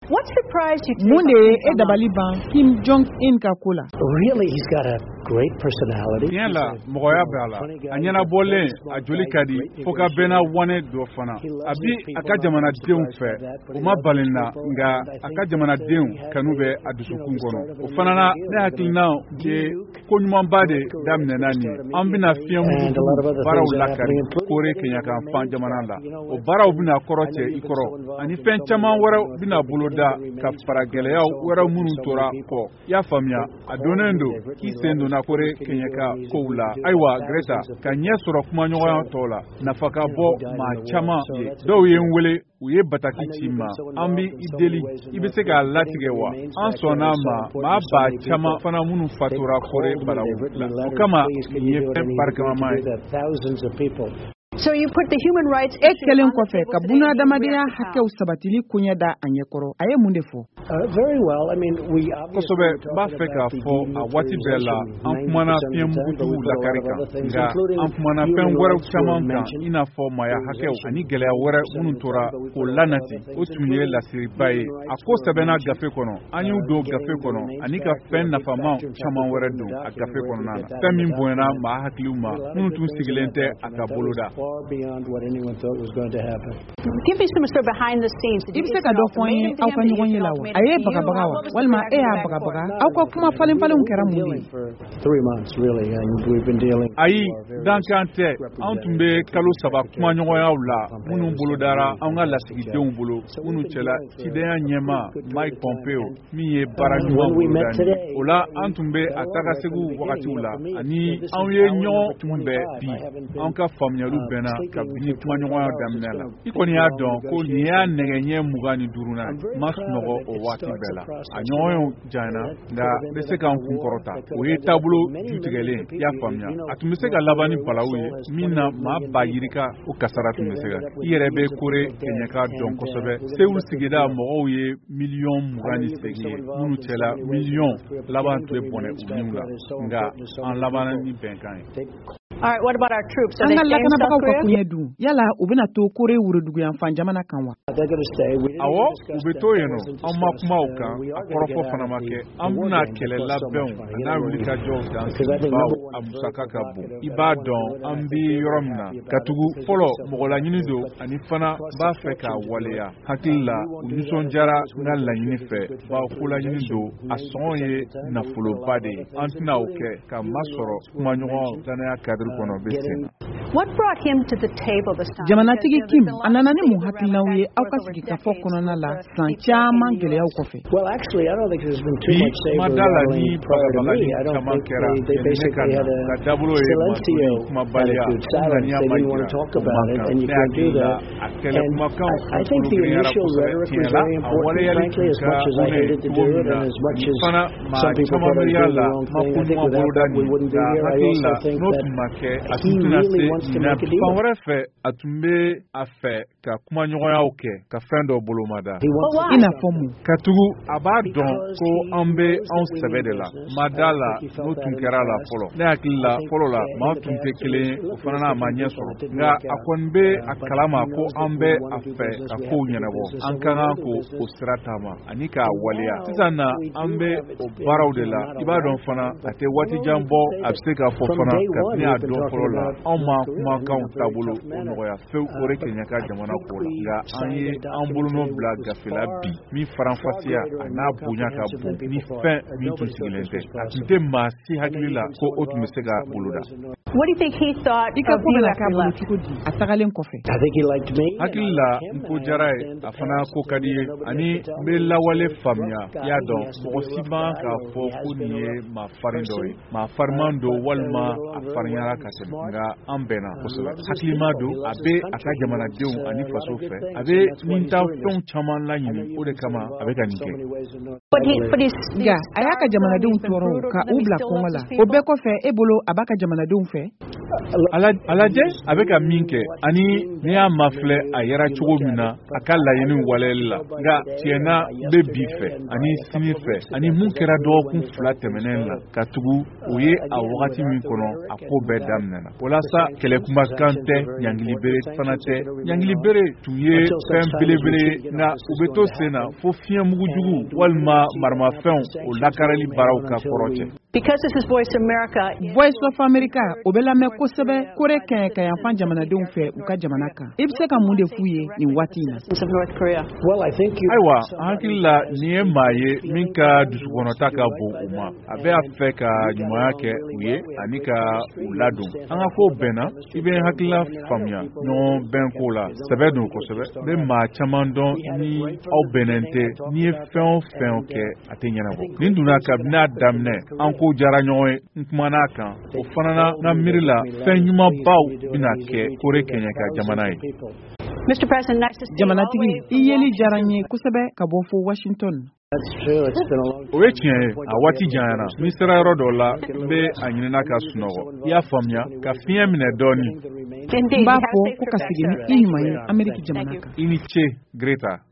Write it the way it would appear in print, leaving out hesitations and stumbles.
What surprised you today? Munde e dabali ban Kim Jong-un ka kula. Really, he's got a great personality. Yala moya bala anyana bolen a joli kadi foka bena wane do fana abi aka jamana deun fe o ma balinna nga aka jamana deun kanube adusukun gono o fana na ne hakilna de konyuma bade damne nani ambina fiam baraw lakari kore kenya kan fan jamana la o baraw bina koroche ikoro ani fen chama wara bina buluda ka faragele yaw wara munun tora ko ya famia adonendo kisendo na kore kenya ka koula aiwa Greta kanya soro kuma nyoga tola nafaka bo ma chama ye do ye nwele uye bataki chima ambi ideli ibise ka latigewa ansona ma ba chama fana munu fatura kore balawu kama ye parkama mai. So you put the human rights Ekelen kofe kabuna damadia hake usabatili kunya da anyekoro aye mundefo. Very well. I mean, we kosobe ba feka fo awati bela amfumana piem butu la karika nga amfumana pen wara chamanka ina fo maya hake ani gele wara mununtora ko lanati o tunye la siribai akosta bena gafe kono ani udo gafe kono ani ka pen na fama chaman wara do gafe kono nana tamin boena ma hakliuma munutun sigilente akaboloda beyond what anyone thought was going to happen. Give me some sort of behind the scenes. Ibse ka do foyin au kan yonye lawa aye bagabaga walma e ya bagabaga au ko kuma falin kera muli for 3 months really, and we've been dealing ayi dankante antumbe kalo saba kuma nyoya ula munun buludara anga lasigi deun bulu munu chela tideya nyema Mike Pompeo miye baranyuma ola antumbe ataka segu wakati ula ani anye nyo tumbe bi anka famnyalu bena kabini kuma nyoya damnela ikoni ya don ko ni ya negenye mugani duruna masnogo o wati bela anyoyo jana da beseka nkunkorota o yetablo jutigele ya famnya atumiseka labani balawi mina ma bayirika o kasara tumiseka yerebe kore kenyaka don kosobe seul sigida mo ye million mugani segi munu chela million laban to bone unyula nga an labana ni benkan. All right, what about our troops? Are they staying in South Korea? Yala ubina to kore wurudugu ya mfanjamana kanwa. They're going to stay. Awo ubeto yeno amma kuma uka akorofo fanamake amuna kele labon na rulika Jordan bawo amusaka kabu ibadon ambi yoromna katugu folo mogola nyinido ani fana ba feka waleya hakilla unisonjara na la nyinife ba kula nyinido asonye na fulo bade antina oke ka masoro kuma nyogo tanaya kadru kono besena. What brought him to the table this time? Jamanatigi Kim ananani mu hakilnawe au kasigi kafo kono na la sanchama ngele au kofe. Well, actually, I don't think there's been too much saber rattling prior to me. I don't think they basically had a silencio attitude, silence. They didn't want to talk about it, and you can't do that. And I think the initial rhetoric was very important, frankly, as much as I hated to do it, and as much as some people thought I was doing the wrong thing. I think without that we wouldn't be here. I also think that he really wants to make a deal. Atumbe afe ka kuma nyoya oke ka fendo bolomada ina fomu katugu abadon ko ambe on sebedela madala no tunkera la polo ne akilla polo la ma tunke kele ofana ma nyesoro nga akonbe akalama ko ambe afe ka ko nyenabo ankana ko ostratama anika walia tizana ambe o barawdela ibadon fana ate wati jambo abseka fofana ka ni adon polo la amma kuma kan tabulo no ya fe ore kenya ka jamana ko la anye ambulu no blaga fela bi mi faranfasia na bunya ka bu ni fe mi tusilente atinte masi hakilila ko otumesega buluda. What do you think he thought of you after he left? I think he liked me. Hakilila nko jarai afana ko kadi ani bella wale famia ya don osiba ka fo kuniye ma farindoi ma farmando walma afarinyara kasenga ambena kusula haklimado abe aka jamana deun ani faso fe abe minta ton chaman la yini ode kama abe kanike But he's ayaka jamana deun toro ka ubla kongola obeko fe ebolo abaka jamana deun fe fɛ alajɛ a bɛ ka min kɛ ani ne y'a mafilɛ a yɛrɛ cogo min na a ka laɲini waleyali la nka tiɲɛna bɛ bi fɛ ani sini fɛ ani mun kɛra dɔgɔkun 2 tɛmɛnen la ka tugu o ye a wagati min kɔnɔ a ko bɛɛ daminɛna walasa kɛlɛkumakan tɛ ɲangilibere fana tɛ ɲangilibere tun ye fɛn belebele nka u bɛ to sen na fo fiɲɛ mugujugu walima maramafɛnw o lakarali baaraw ka kɔrɔ cɛ. Because this is Voice America. Voice of America o bɛ lamɛn kosɛbɛ kore kɛɲɛ ka yanfan jamanadenw fɛ u ka jamana kan. I bɛ se ka mun de f'u ye nin waati in na? Ayiwa hakili la nin ye maa ye min ka dusukɔnɔta ka bon u ma a bɛ a fɛ ka ɲumanya kɛ u ye ani ka u ladon an ka kow bɛnna I bɛ hakilila faamuya ɲɔgɔn bɛn ko la sɛbɛ don kosɛbɛ n bɛ maa caman dɔn ni aw bɛnnen tɛ n'i ye fɛn o fɛn kɛ a tɛ ɲɛnabɔ nin donna kabini a daminɛ an ko jara ɲɔgɔn ye n kumana a kan o fana na n ka miiri la fɛn ɲumanbaw bɛna kɛ kore kɛɲɛ ka jamana ye. Mr. President, nice to see you. Jamanatigi I yeli diyara n ye kosɛbɛ ka bɔ fo Washington. O ye tiɲɛ ye a waati janyana n'i sera yɔrɔ dɔ la n bɛ a ɲinina ka sunɔgɔ I y'a faamuya ka fiɲɛ minɛ dɔɔnin n b'a fɔ ko ka segin ni I ɲuman ye Ameriki jamana kan. I ni ce Greta.